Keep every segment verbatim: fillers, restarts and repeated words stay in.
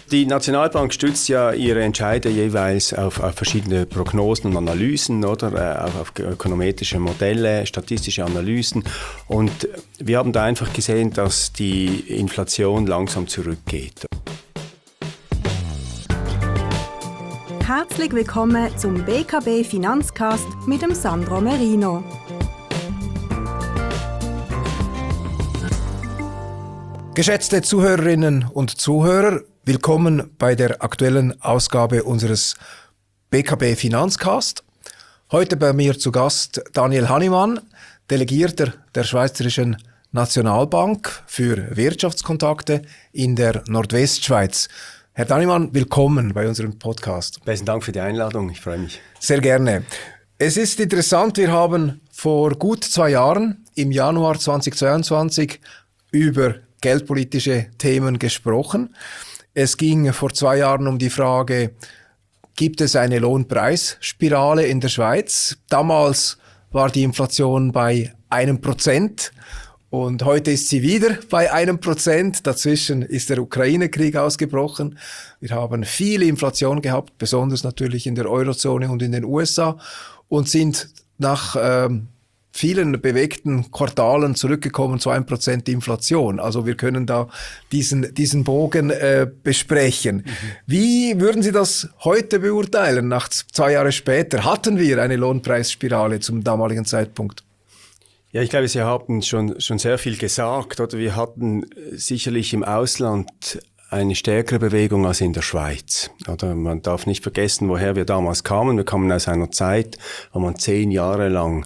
Die Nationalbank stützt ja ihre Entscheide jeweils auf, auf verschiedene Prognosen und Analysen, oder? Auf, auf ökonometrische Modelle, statistische Analysen. Und wir haben da einfach gesehen, dass die Inflation langsam zurückgeht. Herzlich willkommen zum B K B Finanzcast mit dem Sandro Merino. Geschätzte Zuhörerinnen und Zuhörer, willkommen bei der aktuellen Ausgabe unseres B K B Finanzcast. Heute bei mir zu Gast Daniel Hannemann, Delegierter der Schweizerischen Nationalbank für Wirtschaftskontakte in der Nordwestschweiz. Herr Hannemann, willkommen bei unserem Podcast. Besten Dank für die Einladung, ich freue mich. Sehr gerne. Es ist interessant, wir haben vor gut zwei Jahren, im Januar zweitausendzweiundzwanzig, über geldpolitische Themen gesprochen. Es ging vor zwei Jahren um die Frage, gibt es eine Lohnpreisspirale in der Schweiz? Damals war die Inflation bei einem Prozent und heute ist sie wieder bei einem Prozent. Dazwischen ist der Ukraine-Krieg ausgebrochen. Wir haben viel Inflation gehabt, besonders natürlich in der Eurozone und in den U S A, und sind nach ähm, vielen bewegten Quartalen zurückgekommen zu ein Prozent Inflation. Also wir können da diesen, diesen Bogen äh, besprechen. Mhm. Wie würden Sie das heute beurteilen, nach zwei Jahre später? Hatten wir eine Lohnpreisspirale zum damaligen Zeitpunkt? Ja, ich glaube, Sie haben schon, schon sehr viel gesagt, oder? Wir hatten sicherlich im Ausland eine stärkere Bewegung als in der Schweiz. Oder man darf nicht vergessen, woher wir damals kamen. Wir kamen aus einer Zeit, wo man zehn Jahre lang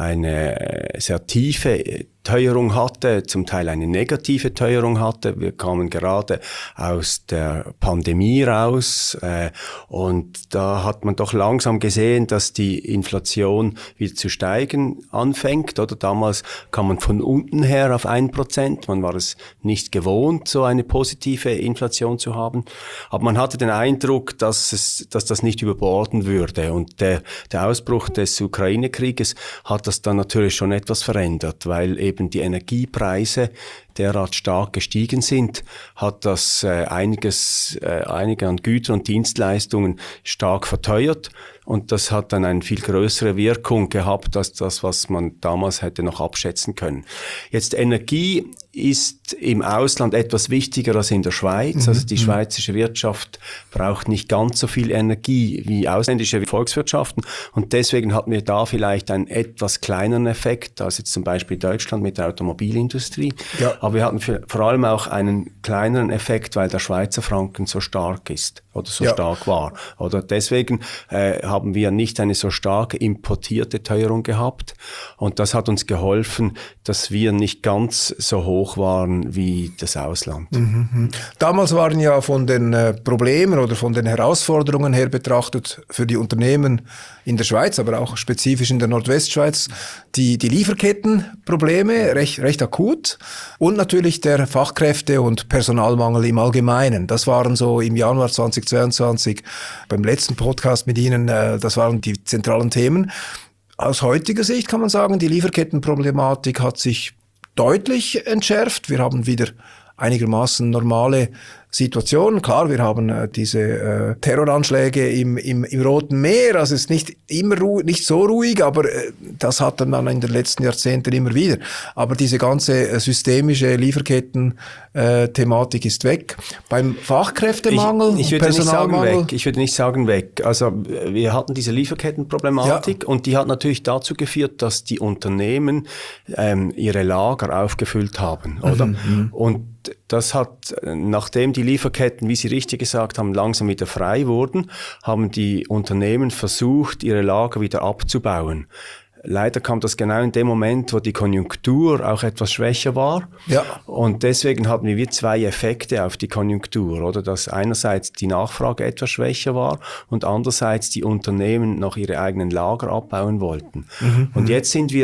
eine sehr tiefe Teuerung hatte, zum Teil eine negative Teuerung hatte. Wir kamen gerade aus der Pandemie raus äh, und da hat man doch langsam gesehen, dass die Inflation wieder zu steigen anfängt. Oder damals kam man von unten her auf ein Prozent. Man war es nicht gewohnt, so eine positive Inflation zu haben. Aber man hatte den Eindruck, dass es, dass das nicht überborden würde. Und der, der Ausbruch des Ukraine-Krieges hat das dann natürlich schon etwas verändert, weil eben die Energiepreise derart stark gestiegen sind, hat das äh, einiges, äh, einige an Gütern und Dienstleistungen stark verteuert. Und das hat dann eine viel größere Wirkung gehabt, als das, was man damals hätte noch abschätzen können. Jetzt Energie ist im Ausland etwas wichtiger als in der Schweiz. Mhm. Also die schweizerische Wirtschaft braucht nicht ganz so viel Energie wie ausländische Volkswirtschaften. Und deswegen hatten wir da vielleicht einen etwas kleineren Effekt als jetzt zum Beispiel Deutschland mit der Automobilindustrie. Ja. Aber wir hatten für, vor allem auch einen kleineren Effekt, weil der Schweizer Franken so stark ist oder so ja. stark war. Oder deswegen äh, haben wir nicht eine so starke importierte Teuerung gehabt. Und das hat uns geholfen, dass wir nicht ganz so hoch waren wie das Ausland. Mhm. Damals waren ja von den äh, Problemen oder von den Herausforderungen her betrachtet für die Unternehmen in der Schweiz, aber auch spezifisch in der Nordwestschweiz, die, die Lieferkettenprobleme recht, recht akut und natürlich der Fachkräfte- und Personalmangel im Allgemeinen. Das waren so im Januar zweitausendzweiundzwanzig beim letzten Podcast mit Ihnen, äh, das waren die zentralen Themen. Aus heutiger Sicht kann man sagen, die Lieferkettenproblematik hat sich deutlich entschärft. Wir haben wieder einigermaßen normale Situationen. Klar, wir haben äh, diese äh, Terroranschläge im, im, im Roten Meer. Also es ist nicht immer ru- nicht so ruhig, aber äh, das hatte man in den letzten Jahrzehnten immer wieder. Aber diese ganze äh, systemische Lieferketten-Thematik äh, ist weg. Beim Fachkräftemangel, ich, ich würde Personalmangel... nicht sagen weg. Ich würde nicht sagen weg. Also wir hatten diese Lieferkettenproblematik ja. und die hat natürlich dazu geführt, dass die Unternehmen ähm, ihre Lager aufgefüllt haben, oder? Mhm. Und das hat, nachdem die Lieferketten, wie Sie richtig gesagt haben, langsam wieder frei wurden, haben die Unternehmen versucht, ihre Lager wieder abzubauen. Leider kam das genau in dem Moment, wo die Konjunktur auch etwas schwächer war. Ja. Und deswegen hatten wir zwei Effekte auf die Konjunktur, oder? Dass einerseits die Nachfrage etwas schwächer war und andererseits die Unternehmen noch ihre eigenen Lager abbauen wollten. Mhm. Und jetzt sind wir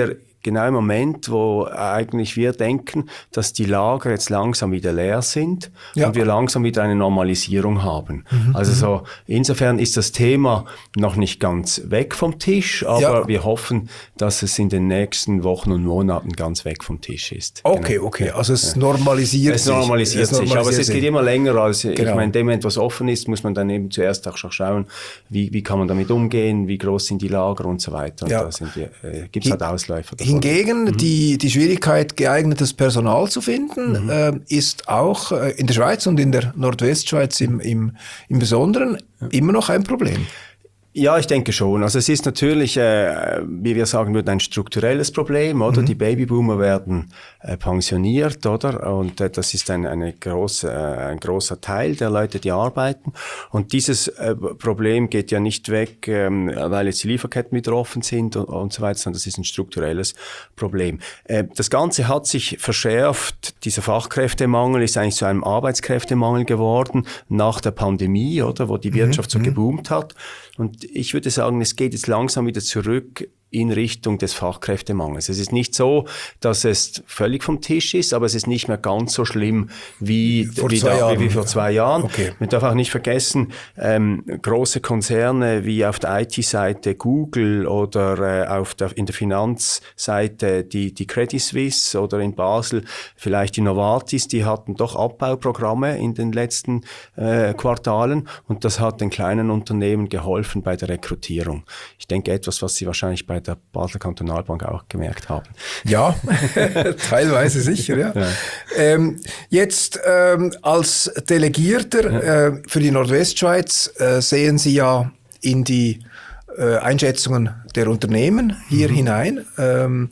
genau im Moment, wo eigentlich wir denken, dass die Lager jetzt langsam wieder leer sind ja. und wir langsam wieder eine Normalisierung haben. Mhm. Also so, insofern ist das Thema noch nicht ganz weg vom Tisch, aber ja. wir hoffen, dass es in den nächsten Wochen und Monaten ganz weg vom Tisch ist. Okay, genau. okay, also es normalisiert es sich. Normalisiert es normalisiert sich, aber es sich. geht immer länger als, genau. ich meine, in dem Moment, was offen ist, muss man dann eben zuerst auch schauen, wie, wie kann man damit umgehen, wie groß sind die Lager und so weiter. Und ja. da sind wir, äh, gibt es halt Ausläufer davon. Hingegen, mhm. die, die Schwierigkeit, geeignetes Personal zu finden, mhm. äh, ist auch äh, in der Schweiz und in der Nordwestschweiz im, im, im Besonderen ja. immer noch ein Problem. Ja, ich denke schon. Also es ist natürlich, äh, wie wir sagen würden, ein strukturelles Problem, oder? Mhm. Die Babyboomer werden äh, pensioniert, oder? Und äh, das ist ein, eine große, äh, ein großer Teil der Leute, die arbeiten. Und dieses äh, Problem geht ja nicht weg, ähm, weil jetzt die Lieferketten wieder offen sind und, und so weiter, sondern das ist ein strukturelles Problem. Äh, das Ganze hat sich verschärft. Dieser Fachkräftemangel ist eigentlich zu einem Arbeitskräftemangel geworden nach der Pandemie, oder? Wo die Wirtschaft mhm. so geboomt hat. Und ich würde sagen, es geht jetzt langsam wieder zurück in Richtung des Fachkräftemangels. Es ist nicht so, dass es völlig vom Tisch ist, aber es ist nicht mehr ganz so schlimm wie, vor, wie, zwei da, wie vor zwei Jahren. Okay. Man darf auch nicht vergessen, ähm, große Konzerne wie auf der I T-Seite Google oder äh, auf der, in der Finanzseite die, die Credit Suisse oder in Basel vielleicht die Novartis, die hatten doch Abbauprogramme in den letzten äh, Quartalen und das hat den kleinen Unternehmen geholfen bei der Rekrutierung. Ich denke, etwas, was Sie wahrscheinlich bei der Basler Kantonalbank auch gemerkt haben. Ja, teilweise sicher, ja. ja. Ähm, jetzt ähm, als Delegierter ja. äh, für die Nordwestschweiz äh, sehen Sie ja in die äh, Einschätzungen der Unternehmen hier mhm. hinein. Ähm,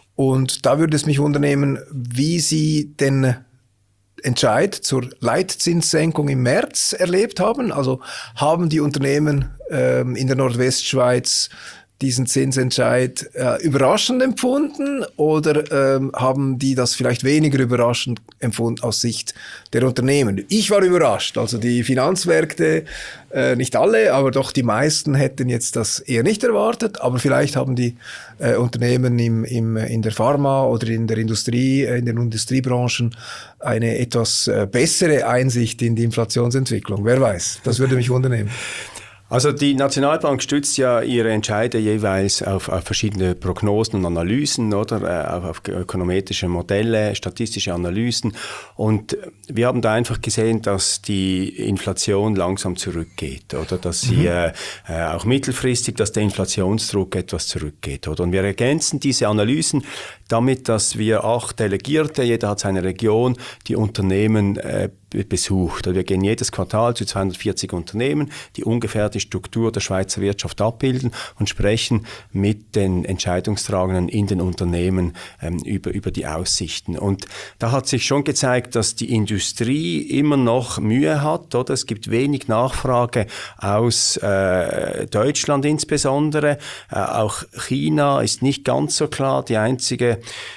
und da würde es mich wundern, wie Sie den Entscheid zur Leitzinssenkung im März erlebt haben. Also haben die Unternehmen ähm, in der Nordwestschweiz diesen Zinsentscheid äh, überraschend empfunden oder ähm, haben die das vielleicht weniger überraschend empfunden aus Sicht der Unternehmen? Ich war überrascht, also die Finanzmärkte, äh, nicht alle, aber doch die meisten hätten jetzt das eher nicht erwartet, aber vielleicht haben die äh, Unternehmen im, im, in der Pharma oder in der Industrie, äh, in den Industriebranchen eine etwas äh, bessere Einsicht in die Inflationsentwicklung. Wer weiß, das würde mich wundern. Also die Nationalbank stützt ja ihre Entscheide jeweils auf, auf verschiedene Prognosen und Analysen, oder auf, auf ökonometrische Modelle, statistische Analysen. Und wir haben da einfach gesehen, dass die Inflation langsam zurückgeht, oder dass sie mhm. äh, auch mittelfristig, dass der Inflationsdruck etwas zurückgeht, oder? Und wir ergänzen diese Analysen damit, dass wir acht Delegierte, jeder hat seine Region, die Unternehmen äh, besucht. Wir gehen jedes Quartal zu zweihundertvierzig Unternehmen, die ungefähr die Struktur der Schweizer Wirtschaft abbilden und sprechen mit den Entscheidungstragenden in den Unternehmen ähm, über, über die Aussichten. Und da hat sich schon gezeigt, dass die Industrie immer noch Mühe hat, oder? Es gibt wenig Nachfrage aus äh, Deutschland insbesondere. Äh, auch China ist nicht ganz so klar. Die einzige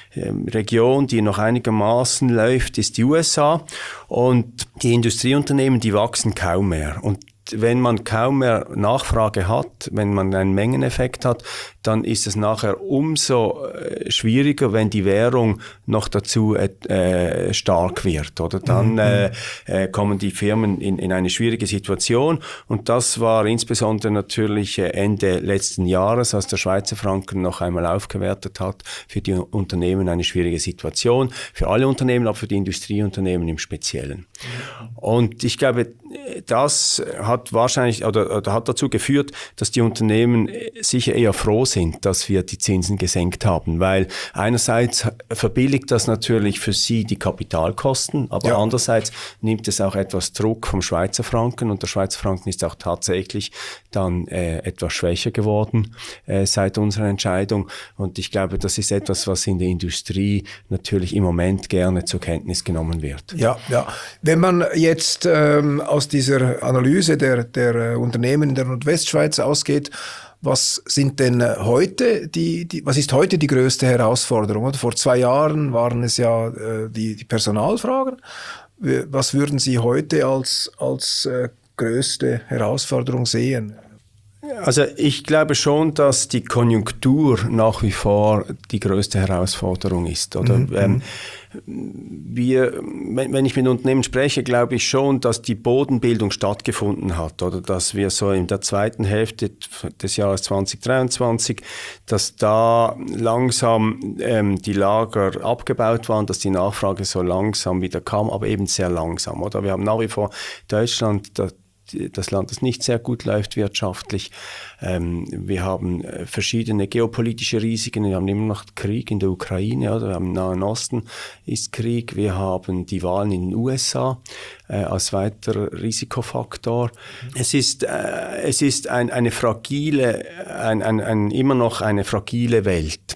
Region, die noch einigermaßen läuft, ist die U S A. Und die Industrieunternehmen, die wachsen kaum mehr. Und wenn man kaum mehr Nachfrage hat, wenn man einen Mengeneffekt hat, dann ist es nachher umso schwieriger, wenn die Währung noch dazu äh, stark wird, oder? Dann äh, äh, kommen die Firmen in, in eine schwierige Situation. Und das war insbesondere natürlich Ende letzten Jahres, als der Schweizer Franken noch einmal aufgewertet hat, für die Unternehmen eine schwierige Situation. Für alle Unternehmen, aber für die Industrieunternehmen im Speziellen. Und ich glaube, das hat wahrscheinlich oder, oder hat dazu geführt, dass die Unternehmen sicher eher froh sind, dass wir die Zinsen gesenkt haben, weil einerseits verbilligt das natürlich für sie die Kapitalkosten, aber ja. andererseits nimmt es auch etwas Druck vom Schweizer Franken und der Schweizer Franken ist auch tatsächlich dann äh, etwas schwächer geworden äh, seit unserer Entscheidung und ich glaube, das ist etwas, was in der Industrie natürlich im Moment gerne zur Kenntnis genommen wird. Ja, ja. Wenn man jetzt ähm, aus dieser Analyse der, der Unternehmen in der Nordwestschweiz ausgeht, was sind denn heute die, die, was ist heute die größte Herausforderung? Oder? Vor zwei Jahren waren es ja äh, die, die Personalfragen. Was würden Sie heute als, als äh, größte Herausforderung sehen? Also ich glaube schon, dass die Konjunktur nach wie vor die größte Herausforderung ist. Oder mhm. ähm, wir, wenn ich mit Unternehmen spreche, glaube ich schon, dass die Bodenbildung stattgefunden hat, oder dass wir so in der zweiten Hälfte des Jahres zwanzig dreiundzwanzig, dass da langsam ähm, die Lager abgebaut waren, dass die Nachfrage so langsam wieder kam, aber eben sehr langsam. Oder wir haben nach wie vor Deutschland, das das Land, das nicht sehr gut läuft wirtschaftlich. Ähm, wir haben verschiedene geopolitische Risiken. Wir haben immer noch Krieg in der Ukraine, oder? Wir haben im Nahen Osten ist Krieg. Wir haben die Wahlen in den U S A äh, als weiterer Risikofaktor. Mhm. Es ist, äh, es ist ein, eine fragile, ein, ein, ein, immer noch eine fragile Welt.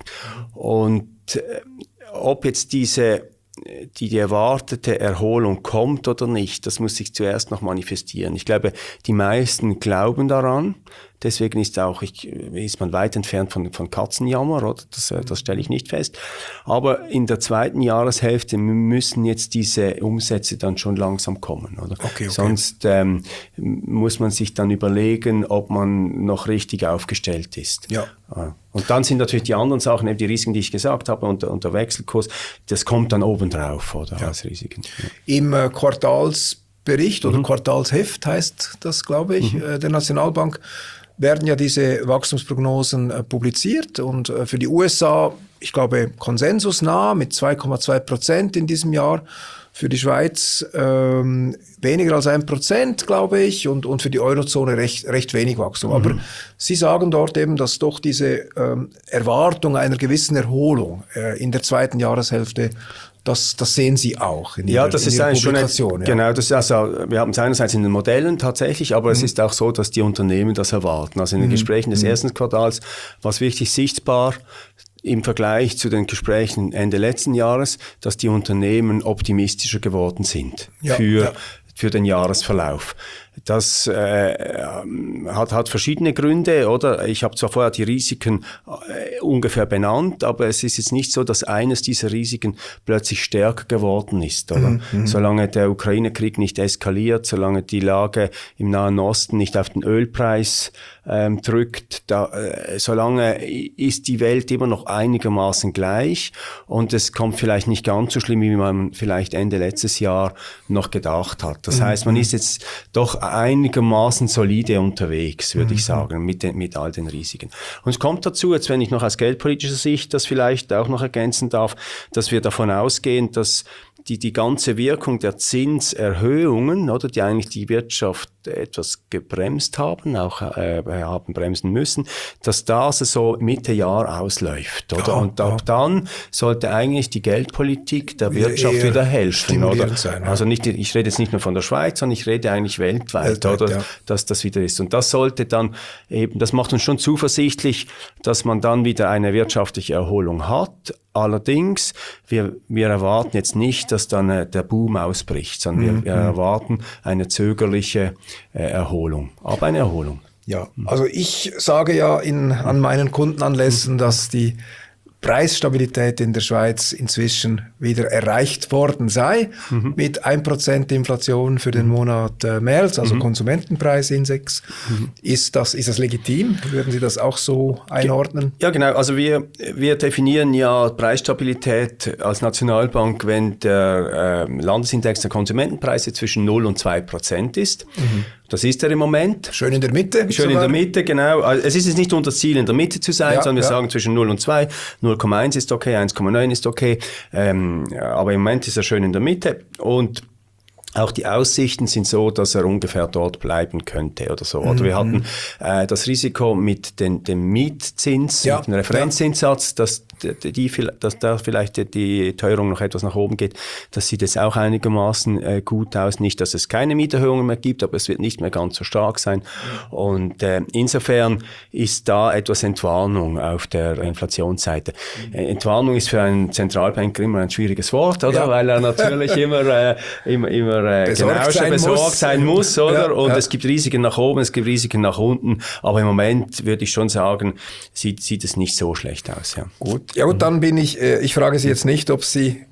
Und äh, ob jetzt diese Die, die erwartete Erholung kommt oder nicht, das muss sich zuerst noch manifestieren. Ich glaube, die meisten glauben daran. Deswegen ist auch, ich, ist man weit entfernt von, von Katzenjammer, oder? Das, das stelle ich nicht fest. Aber in der zweiten Jahreshälfte müssen jetzt diese Umsätze dann schon langsam kommen, oder? Okay, okay. Sonst ähm, muss man sich dann überlegen, ob man noch richtig aufgestellt ist. Ja. Und dann sind natürlich die anderen Sachen, eben die Risiken, die ich gesagt habe, und, und der Wechselkurs, das kommt dann obendrauf, oder? Ja. Als Risiken. Ja. Im äh, Quartalsbericht oder mhm. Quartalsheft heißt das, glaube ich, mhm. äh, der Nationalbank, werden ja diese Wachstumsprognosen äh, publiziert, und äh, für die U S A, ich glaube, konsensusnah mit zwei Komma zwei Prozent in diesem Jahr, für die Schweiz ähm, weniger als ein Prozent, glaube ich, und, und für die Eurozone recht, recht wenig Wachstum. Mhm. Aber Sie sagen dort eben, dass doch diese ähm, Erwartung einer gewissen Erholung äh, in der zweiten Jahreshälfte, Das, das sehen Sie auch in Ihrer, ja, das in ist Ihrer eigentlich Publikation. Schon ein, ja. Genau, das ist also, wir haben es einerseits in den Modellen tatsächlich, aber mhm. es ist auch so, dass die Unternehmen das erwarten. Also in den mhm. Gesprächen des mhm. ersten Quartals war es wirklich sichtbar im Vergleich zu den Gesprächen Ende letzten Jahres, dass die Unternehmen optimistischer geworden sind ja, für, ja. für den Jahresverlauf. Das äh, hat, hat verschiedene Gründe, oder? Ich habe zwar vorher die Risiken äh, ungefähr benannt, aber es ist jetzt nicht so, dass eines dieser Risiken plötzlich stärker geworden ist, oder? Mhm. Solange der Ukraine-Krieg nicht eskaliert, solange die Lage im Nahen Osten nicht auf den Ölpreis ähm, drückt, da, äh, solange ist die Welt immer noch einigermaßen gleich, und es kommt vielleicht nicht ganz so schlimm, wie man vielleicht Ende letztes Jahr noch gedacht hat. Das mhm. heißt, man ist jetzt doch einigermaßen solide unterwegs, würde mhm. ich sagen, mit, den, mit all den Risiken. Und es kommt dazu, jetzt wenn ich noch aus geldpolitischer Sicht das vielleicht auch noch ergänzen darf, dass wir davon ausgehen, dass die, die ganze Wirkung der Zinserhöhungen, oder, die eigentlich die Wirtschaft etwas gebremst haben, auch äh, haben bremsen müssen, dass das so Mitte Jahr ausläuft, oder? Ja, und ab ja. dann sollte eigentlich die Geldpolitik der wieder Wirtschaft wieder helfen, oder? Sein, ja. Also nicht, ich rede jetzt nicht nur von der Schweiz, sondern ich rede eigentlich weltweit, weltweit oder? Ja. Dass das wieder ist. Und das sollte dann eben, das macht uns schon zuversichtlich, dass man dann wieder eine wirtschaftliche Erholung hat. Allerdings, wir, wir erwarten jetzt nicht, dass dann äh, der Boom ausbricht, sondern mhm. wir, wir erwarten eine zögerliche äh, Erholung, aber eine Erholung. Ja, also ich sage ja in, an meinen Kundenanlässen, dass die Preisstabilität in der Schweiz inzwischen wieder erreicht worden sei, mhm. mit ein Prozent Inflation für den Monat äh, März, also mhm. Konsumentenpreisindex. Mhm. Ist das, ist das legitim? Würden Sie das auch so einordnen? Ja, genau. Also wir, wir definieren ja Preisstabilität als Nationalbank, wenn der äh, Landesindex der Konsumentenpreise zwischen null und zwei Prozent ist. Mhm. Das ist er im Moment. Schön in der Mitte. Schön in der Mitte, genau. Also es ist jetzt nicht unser Ziel, in der Mitte zu sein, ja, sondern wir ja. sagen zwischen null und zwei. null Komma eins ist okay, eins Komma neun ist okay. Ähm, aber im Moment ist er schön in der Mitte. Und auch die Aussichten sind so, dass er ungefähr dort bleiben könnte oder so. Oder mhm. wir hatten äh, das Risiko mit den, dem Mietzins, ja, mit dem Referenzzinssatz, ja. dass, die, die, dass da vielleicht die, die Teuerung noch etwas nach oben geht. Das sieht jetzt auch einigermaßen äh, gut aus. Nicht, dass es keine Mieterhöhungen mehr gibt, aber es wird nicht mehr ganz so stark sein. Mhm. Und äh, insofern ist da etwas Entwarnung auf der Inflationsseite. Mhm. Äh, Entwarnung ist für einen Zentralbanker immer ein schwieriges Wort, oder? Ja. Weil er natürlich immer, äh, immer, immer besorgt, genau, sein, besorgt muss. sein muss, oder? Ja, und ja. es gibt Risiken nach oben, es gibt Risiken nach unten, aber im Moment würde ich schon sagen, sieht, sieht es nicht so schlecht aus. Ja. Gut, ja gut, dann bin ich, äh, ich frage Sie jetzt nicht, ob Sie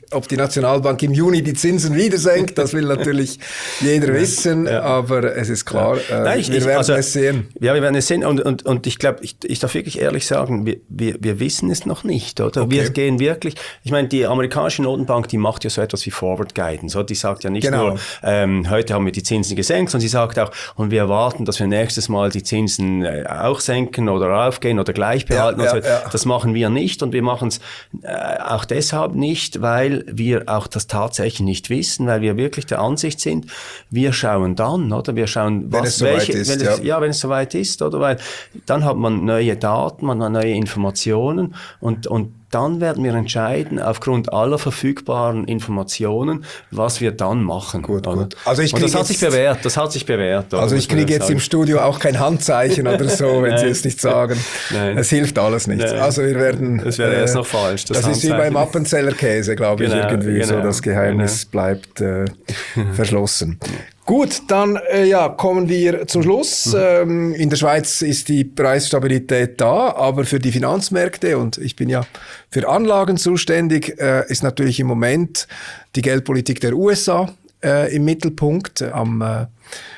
ob die Nationalbank im Juni die Zinsen wieder senkt, das will natürlich jeder wissen, ja. aber es ist klar, ja. äh, Nein, ich, wir werden also, es sehen. Ja, wir werden es sehen und, und, und ich glaube, ich, ich darf wirklich ehrlich sagen, wir, wir, wir wissen es noch nicht, oder? Okay. Wir gehen wirklich, ich meine, die amerikanische Notenbank, die macht ja so etwas wie Forward Guidance, oder? Die sagt ja nicht genau. nur, ähm, heute haben wir die Zinsen gesenkt, sondern sie sagt auch, und wir erwarten, dass wir nächstes Mal die Zinsen äh, auch senken oder aufgehen oder gleich behalten. Ja, ja, so. ja. Das machen wir nicht und wir machen es äh, auch deshalb nicht, weil wir auch das tatsächlich nicht wissen, weil wir wirklich der Ansicht sind, wir schauen dann, oder? Wir schauen, was, wenn es welche, soweit ist, wenn es, ja. ja, wenn es soweit ist, oder? Weil dann hat man neue Daten, man hat neue Informationen und, und dann werden wir entscheiden, aufgrund aller verfügbaren Informationen, was wir dann machen. Gut, gut. Also ich und das hat sich bewährt, das hat sich bewährt. Oder? Also ich kriege jetzt sagen. im Studio auch kein Handzeichen oder so, wenn Sie es nicht sagen. Nein. Es hilft alles nichts. Nein. Also wir werden... Das wäre äh, erst noch falsch. Das, das ist wie beim Appenzellerkäse, glaube ich, genau, irgendwie genau, so. Das Geheimnis genau. bleibt äh, verschlossen. Gut, dann äh, ja, kommen wir zum Schluss. Mhm. Ähm, in der Schweiz ist die Preisstabilität da, aber für die Finanzmärkte, und ich bin ja für Anlagen zuständig, äh, ist natürlich im Moment die Geldpolitik der U S A äh, im Mittelpunkt. Am äh,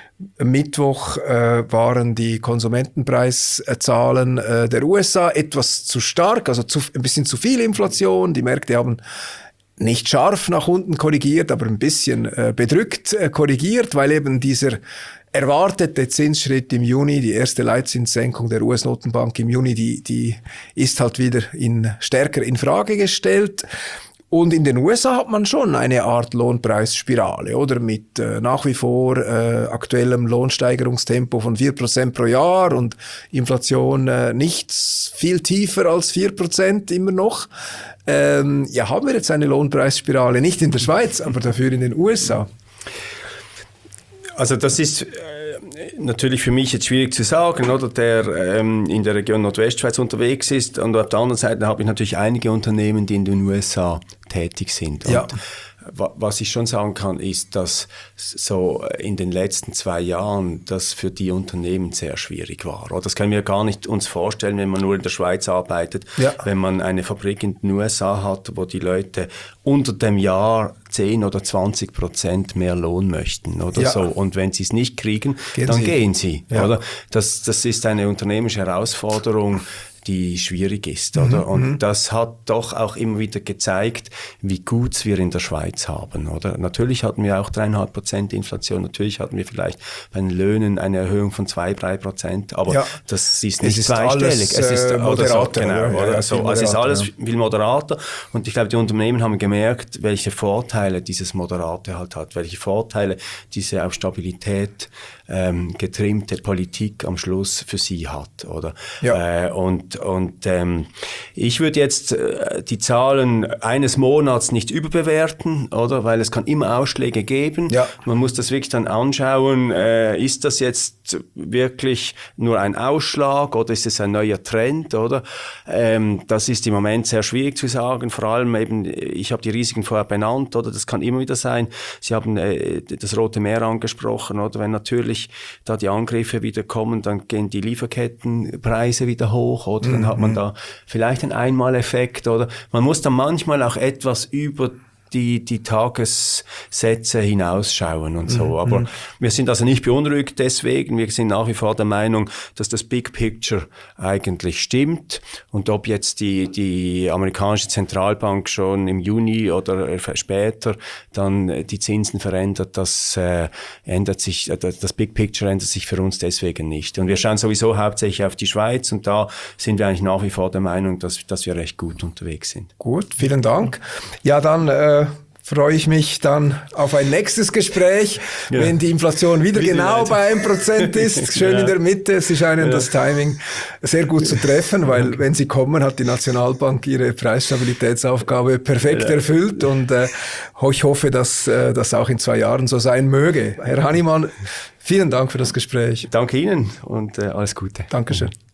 Mittwoch äh, waren die Konsumentenpreiszahlen äh, der U S A etwas zu stark, also zu, ein bisschen zu viel Inflation. Die Märkte haben nicht scharf nach unten korrigiert, aber ein bisschen äh, bedrückt äh, korrigiert, weil eben dieser erwartete Zinsschritt im Juni, die erste Leitzinssenkung der U S-Notenbank im Juni, die, die ist halt wieder in, stärker in Frage gestellt. Und in den U S A hat man schon eine Art Lohnpreisspirale, oder? Mit äh, nach wie vor äh, aktuellem Lohnsteigerungstempo von vier Prozent pro Jahr und Inflation äh, nicht viel tiefer als vier Prozent immer noch. Ähm, ja, haben wir jetzt eine Lohnpreisspirale? Nicht in der Schweiz, aber dafür in den U S A. Also das ist äh, natürlich für mich jetzt schwierig zu sagen, oder, der ähm, in der Region Nordwestschweiz unterwegs ist. Und auf der anderen Seite habe ich natürlich einige Unternehmen, die in den U S A tätig sind. Und ja. Was ich schon sagen kann, ist, dass so in den letzten zwei Jahren das für die Unternehmen sehr schwierig war. Das können wir gar nicht uns vorstellen, wenn man nur in der Schweiz arbeitet, ja. wenn man eine Fabrik in den U S A hat, wo die Leute unter dem Jahr zehn oder zwanzig Prozent mehr Lohn möchten oder ja. so. Und wenn sie es nicht kriegen, gehen dann sie. gehen sie. Ja. Oder? Das, das ist eine unternehmerische Herausforderung, die schwierig ist, oder? Mhm, und das hat doch auch immer wieder gezeigt, wie gut wir in der Schweiz haben, oder? Natürlich hatten wir auch dreieinhalb Prozent Inflation, natürlich hatten wir vielleicht bei den Löhnen eine Erhöhung von zwei, drei Prozent, aber ja. das ist nicht es zweistellig. Ist es ist äh, moderater, so, genau, oder? Ja, so. Also es ist alles ja. viel moderater und ich glaube, die Unternehmen haben gemerkt, welche Vorteile dieses Moderate halt hat, welche Vorteile diese auf Stabilität ähm, getrimmte Politik am Schluss für sie hat, oder? Ja. Äh, und Und ähm, ich würde jetzt äh, die Zahlen eines Monats nicht überbewerten, oder? Weil es kann immer Ausschläge geben. Ja. Man muss das wirklich dann anschauen, äh, ist das jetzt wirklich nur ein Ausschlag oder ist es ein neuer Trend, oder? Ähm, das ist im Moment sehr schwierig zu sagen. Vor allem eben, ich habe die Risiken vorher benannt, oder? Das kann immer wieder sein. Sie haben äh, das Rote Meer angesprochen, oder? Wenn natürlich da die Angriffe wieder kommen, dann gehen die Lieferkettenpreise wieder hoch, oder? Dann hat man da vielleicht einen Einmaleffekt, oder man muss dann manchmal auch etwas über die, die Tagessätze hinausschauen und so. Aber mhm. wir sind also nicht beunruhigt deswegen. Wir sind nach wie vor der Meinung, dass das Big Picture eigentlich stimmt. Und ob jetzt die, die amerikanische Zentralbank schon im Juni oder später dann die Zinsen verändert, das äh, ändert sich, äh, das Big Picture ändert sich für uns deswegen nicht. Und wir schauen sowieso hauptsächlich auf die Schweiz und da sind wir eigentlich nach wie vor der Meinung, dass, dass wir recht gut unterwegs sind. Gut, vielen Dank. Ja, dann äh freue ich mich dann auf ein nächstes Gespräch, ja. wenn die Inflation wieder, wieder genau nicht. bei einem Prozent ist, schön ja. in der Mitte. Sie scheinen ja. das Timing sehr gut zu treffen, weil okay. wenn Sie kommen, hat die Nationalbank ihre Preisstabilitätsaufgabe perfekt ja. erfüllt und äh, ich hoffe, dass äh, das auch in zwei Jahren so sein möge. Herr Hannemann, vielen Dank für das Gespräch. Danke Ihnen und äh, alles Gute. Dankeschön.